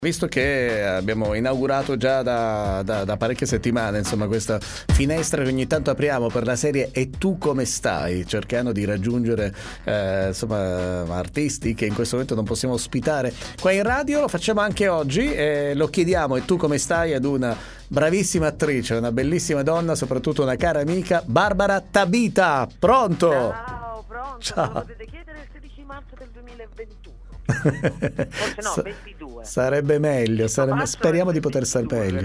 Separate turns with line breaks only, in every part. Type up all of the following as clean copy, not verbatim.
Visto che abbiamo inaugurato già da parecchie settimane, insomma, questa finestra che ogni tanto apriamo per la serie E tu come stai? Cercando di raggiungere artisti che in questo momento non possiamo ospitare qua in radio, lo facciamo anche oggi e lo chiediamo E tu come stai ad una bravissima attrice, una bellissima donna, soprattutto una cara amica, Barbara Tabita. Pronto?
Ciao, pronto?
Ciao.
Me lo potete chiedere il 16 marzo del 2021. Forse no, 22.
Sarebbe meglio, speriamo di poter stare meglio.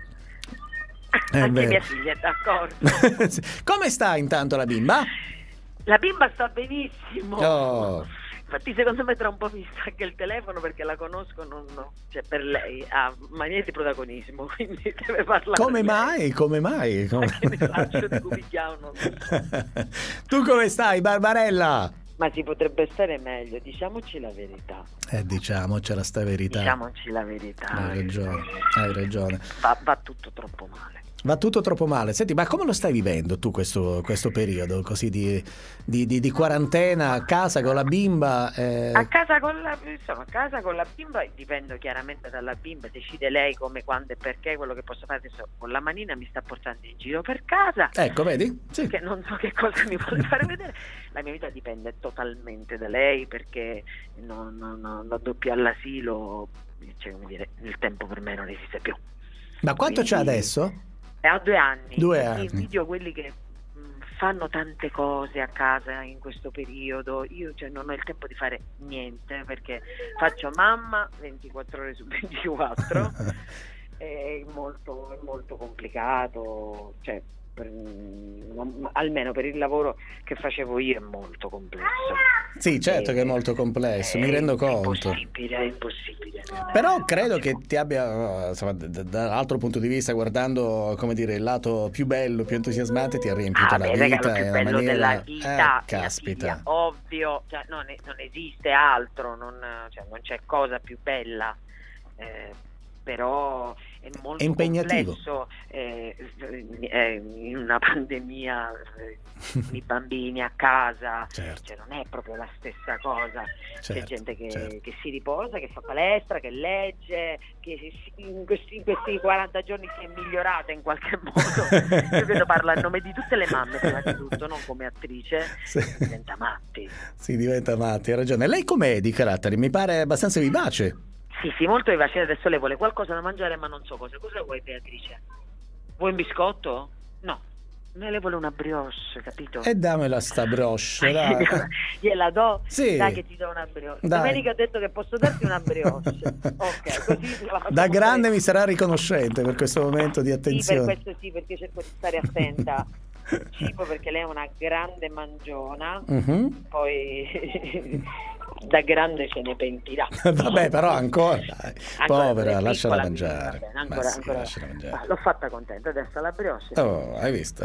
Anche mia figlia è d'accordo.
Come sta intanto la bimba?
La bimba sta benissimo.
Oh.
Infatti secondo me tra un po' mi stacca il telefono perché la conosco, cioè per lei ha mania di protagonismo, quindi deve parlare.
Come mai? Come mai?
Anche mi faccio di cubigliano.
Tu come stai, Barbarella?
Ma si potrebbe stare meglio, diciamoci la verità.
Diciamocela sta verità.
Diciamoci la verità.
Hai ragione.
Va tutto troppo male.
Va tutto troppo male. Senti, ma come lo stai vivendo tu questo periodo così di quarantena a casa con la bimba?
Sono a casa con la bimba e dipendo chiaramente dalla bimba, decide lei come, quando e perché. Quello che posso fare adesso con la manina mi sta portando in giro per casa.
Ecco, vedi? Sì.
Che non so che cosa mi vuole fare vedere. La mia vita dipende totalmente da lei perché non doppio all'asilo, cioè, come dire, il tempo per me non esiste più.
Ma quanto c'ha adesso?
Ha 2 anni.
2 anni.
Invidio quelli che fanno tante cose a casa in questo periodo. Io non ho il tempo di fare niente perché faccio mamma 24 ore su 24. È molto complicato, cioè almeno per il lavoro che facevo io è molto complesso.
Sì, certo che è molto complesso, mi rendo conto.
È impossibile.
Però credo che ti abbia, insomma, dall'altro punto di vista, guardando, come dire, il lato più bello, più entusiasmante, ti ha riempito la vita.
Il più bello della vita,
caspita.
Figlia, ovvio, cioè, non esiste altro, non c'è cosa più bella. Però è molto
impegnativo.
complesso in una pandemia i bambini a casa,
certo.
Cioè non è proprio la stessa cosa.
Certo,
c'è gente che si riposa, che fa palestra, che legge, che in questi 40 giorni si è migliorata in qualche modo. Io credo parlo a nome di tutte le mamme prima di tutto, non come attrice.
Sì.
Diventa matti.
Si diventa matti, hai ragione. Lei com'è di carattere? Mi pare abbastanza vivace.
Sì, molto vivace. Adesso lei vuole qualcosa da mangiare ma non so cosa. Cosa vuoi, Beatrice? Vuoi un biscotto? No. Lei vuole una brioche, capito?
E dammela sta brioche, dai.
Gliela do?
Sì.
Dai che ti do una brioche.
Dai.
Domenica ho detto che posso darti una brioche. Ok, così
da grande mi sarà riconoscente per questo momento di attenzione.
Sì, per questo sì, perché cerco di stare attenta. Cibo, perché lei è una grande mangiona. Poi da grande se ne pentirà.
Vabbè, però ancora povera, lasciala
piccola,
mangiare.
Bene, ancora.
Lasciala mangiare.
Ma l'ho fatta contenta, adesso la brioche.
Oh, hai visto.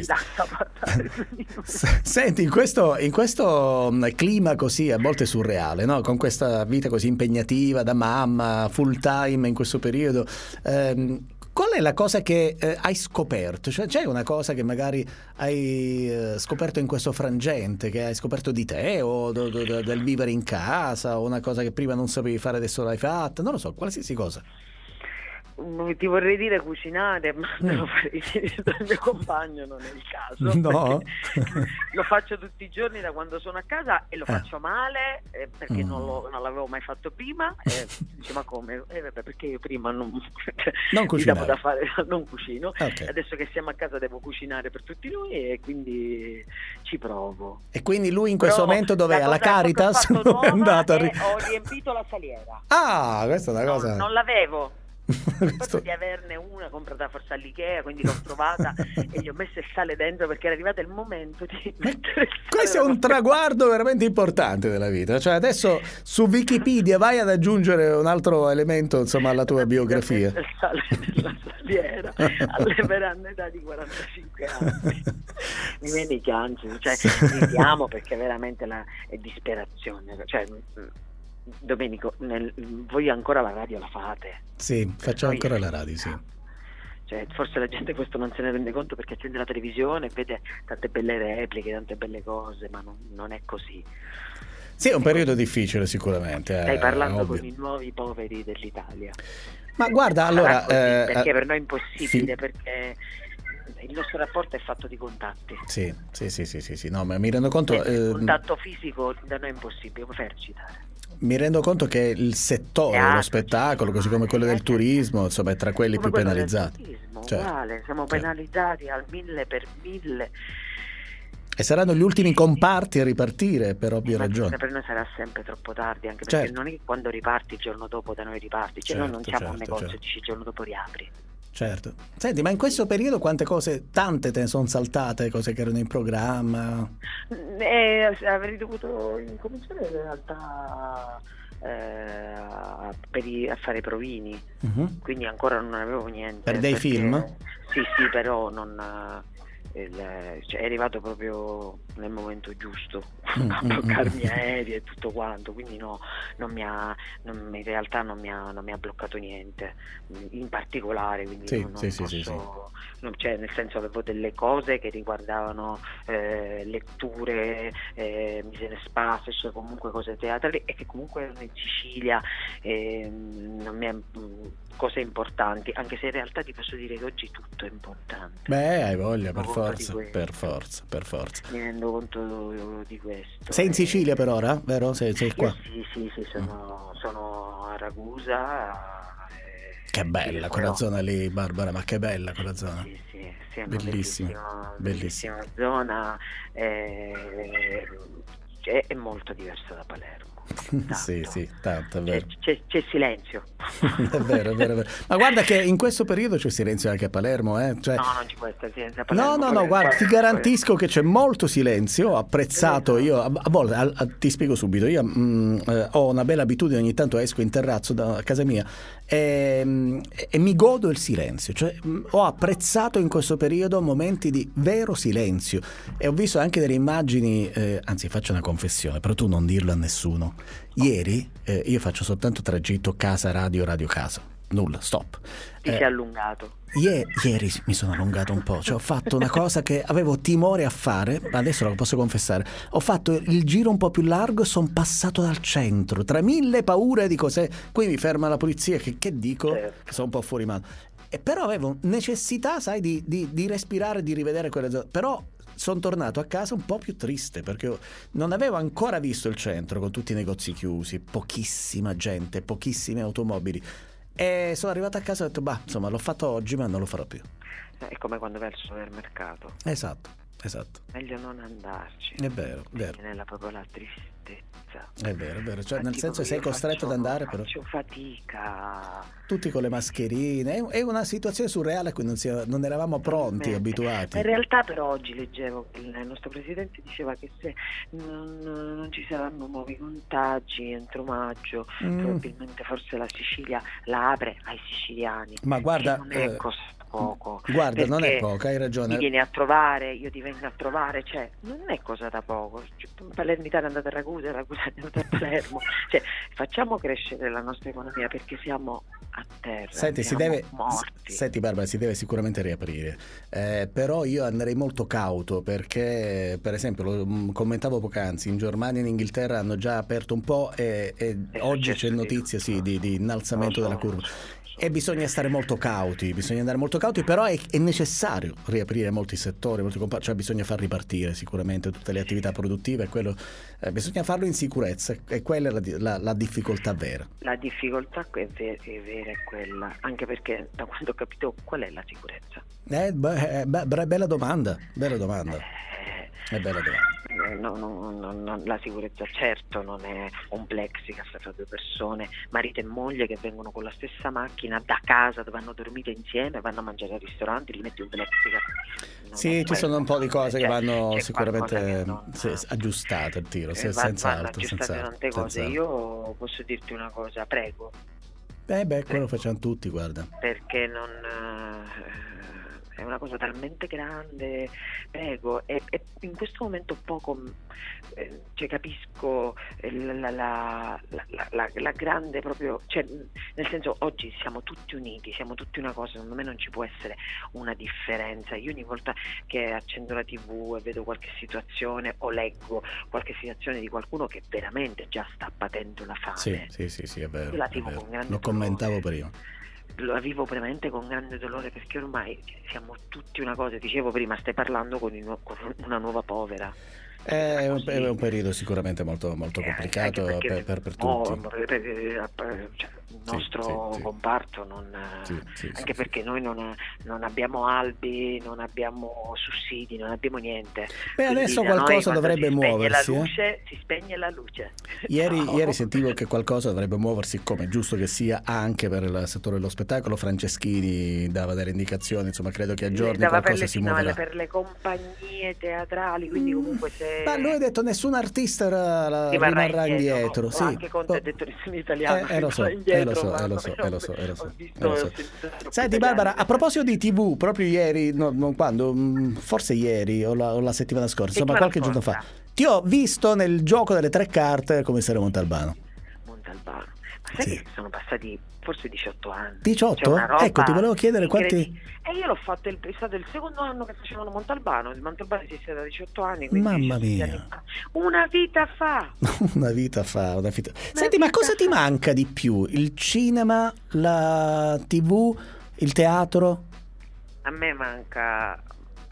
Senti,
Senti, in questo clima così a volte surreale, no? Con questa vita così impegnativa da mamma, full time in questo periodo, qual è la cosa che hai scoperto? Cioè, c'è una cosa che magari hai scoperto in questo frangente, che hai scoperto di te o del vivere in casa, o una cosa che prima non sapevi fare adesso l'hai fatta? Non lo so, qualsiasi cosa.
ti vorrei dire cucinare, ma te lo farei dire dal mio compagno, non è il caso.
No?
Lo faccio tutti i giorni da quando sono a casa e lo faccio male perché non l'avevo mai fatto prima. Dice, ma come? Vabbè, perché io prima non
cucinavo.
da fare, non cucino.
Okay.
Adesso che siamo a casa devo cucinare per tutti noi e quindi ci provo.
E quindi lui in questo momento dov'è? Alla Caritas?
Dove
è andato
ho riempito la saliera.
Ah, questa è una cosa.
Non l'avevo.
Questo...
Penso di averne una comprata forse all'Ikea, quindi l'ho trovata e gli ho messo il sale dentro perché era arrivato il momento di mettere il sale.
Questo è un traguardo veramente importante della vita. Cioè adesso su Wikipedia vai ad aggiungere un altro elemento, insomma, alla tua biografia.
Il sale nella saliera alle verande età di 45 anni. Mi viene i anzi, cioè ridiamo perché veramente è disperazione. Cioè, Domenico, voi ancora la radio la fate?
Sì, facciamo ancora la radio, sì.
Cioè, forse la gente questo non se ne rende conto perché accende la televisione e vede tante belle repliche, tante belle cose, ma non è così.
Sì, è un periodo difficile sicuramente.
Stai parlando
ovvio.
con i nuovi poveri dell'Italia.
Ma guarda,
Sarà
allora...
così, perché per noi è impossibile, perché il nostro rapporto è fatto di contatti.
Sì, no, ma mi rendo conto...
Il contatto fisico da noi è impossibile, come fai a recitare?
Mi rendo conto che il settore dello spettacolo, così come quello del turismo, insomma, è tra quelli
come
più
quello
penalizzati.
del turismo,
Certo,
uguale, siamo
certo.
penalizzati al 1000 per 1000.
E saranno gli ultimi comparti a ripartire per ovvie ragioni.
Per noi sarà sempre troppo tardi, anche perché
Certo.
non è che quando riparti il giorno dopo da noi riparti, cioè noi non siamo un negozio,
certo.
dici il giorno dopo riapri.
Certo. Senti, ma in questo periodo quante cose, tante te ne sono saltate, cose che erano in programma?
Avrei dovuto incominciare in realtà a fare provini, quindi ancora non avevo niente.
Per dei film?
Sì, però non... cioè, è arrivato proprio nel momento giusto a bloccarmi aerei e tutto quanto, quindi no, in realtà non mi ha bloccato niente in particolare, quindi cioè, nel senso, avevo delle cose che riguardavano letture, mise in space, cioè comunque cose teatrali, e che comunque erano in Sicilia, non mi è, cose importanti, anche se in realtà ti posso dire che oggi tutto è importante.
Hai voglia, per forza.
Mi rendo conto di questo.
Sei in Sicilia per ora, vero? Sei qua?
Sì, sono a Ragusa.
Che bella quella zona lì, Barbara, ma che bella quella zona.
Sì, è
bellissima
zona, è molto diversa da Palermo.
Tanto, è vero.
C'è silenzio.
È vero. Ma guarda che in questo periodo c'è silenzio anche a Palermo, Cioè...
No, non ci può essere silenzio a Palermo.
No, guarda, ti garantisco che c'è molto silenzio. Ho apprezzato io, a volte, ti spiego subito, io ho una bella abitudine, ogni tanto esco in terrazzo da casa mia e mi godo il silenzio, cioè ho apprezzato in questo periodo momenti di vero silenzio, e ho visto anche delle immagini, anzi faccio una confessione, però tu non dirlo a nessuno. Ieri io faccio soltanto tragitto casa radio casa, nulla, stop.
Ti sei allungato?
Ieri mi sono allungato un po', cioè ho fatto una cosa che avevo timore a fare, ma adesso lo posso confessare. Ho fatto il giro un po' più largo e sono passato dal centro, tra mille paure di cos'è. Qui mi ferma la polizia, che dico?
Certo.
Sono un po' fuori mano. Però avevo necessità, sai, di respirare, di rivedere quelle zone. Però sono tornato a casa un po' più triste, perché non avevo ancora visto il centro con tutti i negozi chiusi, pochissima gente, pochissime automobili. E sono arrivato a casa e ho detto, insomma, l'ho fatto oggi, ma non lo farò più.
È come quando vai al supermercato.
Esatto.
Meglio non andarci.
È vero.
Nella proprio la tristezza.
È vero. Cioè, nel senso, sei costretto ad andare, però.
Faccio fatica.
Tutti con le mascherine. È una situazione surreale a cui non eravamo pronti, abituati.
In realtà, però, oggi leggevo che il nostro presidente diceva che se non ci saranno nuovi contagi entro maggio, probabilmente forse la Sicilia la apre ai siciliani.
Ma guarda,
non è poco.
Guarda, non è poco, hai ragione.
Mi vieni a trovare, io ti vengo a trovare, cioè non è cosa da poco. Palermitano è andata a Ragusa è andata a Palermo. Cioè, facciamo crescere la nostra economia, perché siamo a terra.
Senti,
morti.
Senti Barbara, si deve sicuramente riaprire, però io andrei molto cauto, perché per esempio lo commentavo poc'anzi, in Germania e in Inghilterra hanno già aperto un po' e oggi c'è notizia di innalzamento della curva. E bisogna stare molto cauti, però è necessario riaprire molti settori, molti comparti, cioè bisogna far ripartire sicuramente tutte le attività produttive, e quello bisogna farlo in sicurezza, e quella è la difficoltà vera.
La difficoltà è vera, è quella, anche perché da quando ho capito qual è la sicurezza.
Bella domanda. È bella domanda.
No, la sicurezza certo non è un plexiglass fra due persone, marito e moglie che vengono con la stessa macchina da casa dove hanno dormito insieme, vanno a mangiare al ristorante, gli metti un plexiglass.
Sì, ci sono un po' di cose che vanno sicuramente aggiustate al tiro, senz'altro.
Tante cose. Io posso dirti una cosa, prego.
Quello facciamo tutti, guarda.
Perché è una cosa talmente grande, prego, e in questo momento poco, cioè, capisco la grande proprio, cioè, nel senso, oggi siamo tutti uniti, siamo tutti una cosa, secondo me non ci può essere una differenza. Io ogni volta che accendo la TV e vedo qualche situazione o leggo qualche situazione di qualcuno che veramente già sta patendo la fame,
sì, è vero,
io la vivo con grande
lo commentavo prima.
Lo vivo veramente con grande dolore, perché ormai siamo tutti una cosa. Dicevo prima, stai parlando con una nuova povera.
È un periodo sicuramente molto, molto complicato per tutti.
Cioè, il nostro comparto anche perché noi non abbiamo albi, non abbiamo sussidi, non abbiamo niente.
Adesso qualcosa dovrebbe muoversi.
Si spegne la luce.
Ieri sentivo che qualcosa dovrebbe muoversi, come è giusto che sia, anche per il settore dello spettacolo. Franceschini dava delle indicazioni, insomma, credo che a giorni qualcosa si muoverà.
Per le compagnie teatrali, quindi comunque
Ma lui ha detto nessun artista rimarrà indietro. Sì.
Anche Conte ha detto nessun italiano
lo so. Senti Barbara, a proposito di TV, proprio ieri, non quando, forse ieri o la settimana scorsa, insomma qualche giorno fa, ti ho visto nel gioco delle 3 carte come commissario Montalbano.
Ma sai che sono passati forse 18 anni.
18? Ecco, ti volevo chiedere quanti.
E io l'ho fatto, è stato il secondo anno che facevano Montalbano. Il Montalbano esiste da 18 anni.
Mamma mia.
Una vita fa.
Senti, ma cosa ti manca di più? Il cinema, la TV, il teatro?
A me manca.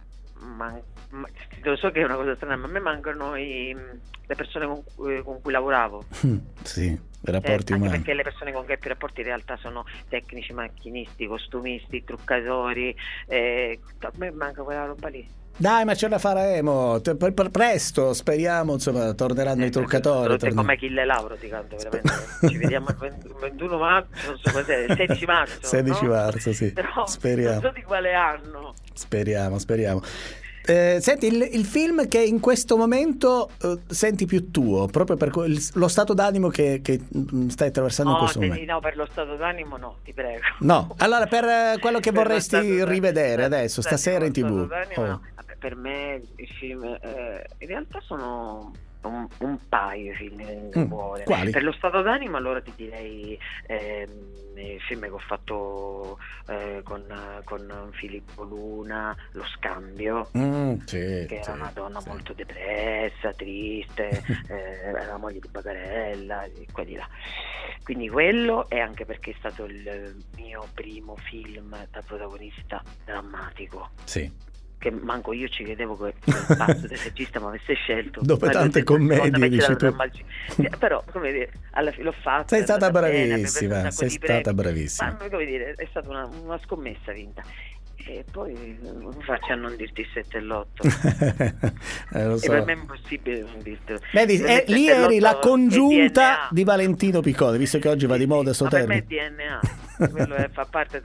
Lo so che è una cosa strana, ma a me mancano le persone con cui lavoravo.
Sì, i rapporti umani.
Perché le persone con cui hai più rapporti in realtà sono tecnici, macchinisti, costumisti, truccatori. A me manca quella roba lì.
Dai, ma ce la faremo presto, speriamo, insomma, torneranno i truccatori.
Come Achille Lauro, ti canto veramente. Ci vediamo il 21 marzo, non so cos'è, il 16 marzo.
16 marzo, sì.
Però
speriamo.
Non so di quale anno.
Speriamo. Senti, il film che in questo momento senti più tuo, proprio per lo stato d'animo che stai attraversando in questo momento?
No, per lo stato d'animo no, ti prego.
No, allora per quello che vorresti rivedere adesso, stasera in TV.
No. Per me i film in realtà sono un paio di film in cuore.
Quali?
Per lo stato d'animo allora ti direi i film che ho fatto con Filippo Luna, Lo Scambio, che era una donna molto depressa, triste, era la moglie di Bagarella, qua di là. Quindi quello, e anche perché è stato il mio primo film da protagonista drammatico.
Sì.
Che manco io ci credevo che il pazzo del regista mi avesse scelto.
Dopo tante commedie, dici tu.
Però, come dire, alla fine l'ho fatto.
Sei stata bravissima, bravissima.
Ma, come dire, è stata una scommessa vinta. E poi faccio a non dirti il 7 e l'8.
Lo so.
E per me è impossibile non dirtelo.
Vedi, lì eri la congiunta di Valentino Piccone, visto che oggi va di moda sto termine.
Per me è DNA, quello fa parte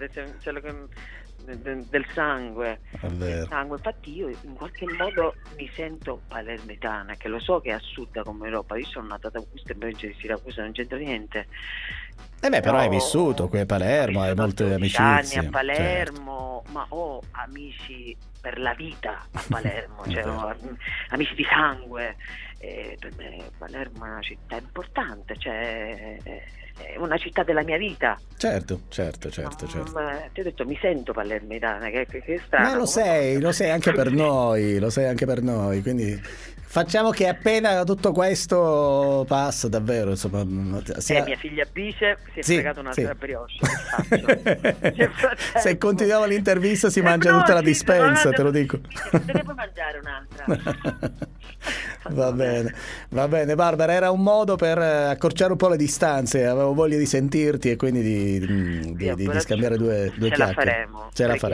del sangue. Infatti io in qualche modo mi sento palermitana, che lo so che è a sud come Europa. Io sono nata da Augusta, in provincia di Siracusa, non c'entra niente.
Però hai vissuto qui a Palermo, hai molte amicizie.
Anni a Palermo, certo. Ma ho amici per la vita a Palermo, cioè amici di sangue. Per me Palermo è una città importante, cioè è una città della mia vita.
Certo.
Ti ho detto, mi sento palermitana, che strano.
Ma lo sei anche per noi, quindi facciamo che appena tutto questo passa, davvero, insomma,
mia figlia Bice si è fregata un'altra brioche.
Se continuiamo l'intervista si mangia tutta la dispensa, te lo dico.
Te ne puoi mangiare un'altra.
Va bene Barbara, era un modo per accorciare un po' le distanze, avevo voglia di sentirti e quindi di scambiare due chiacchiere. Ce la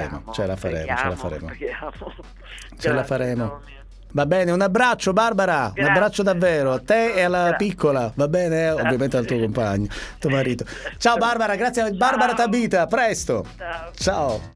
faremo. Va bene, un abbraccio Barbara. Grazie. Un abbraccio davvero a te e alla piccola, va bene? Ovviamente al tuo compagno, tuo marito. Ciao Barbara, grazie a Barbara Tabita, a presto. Ciao.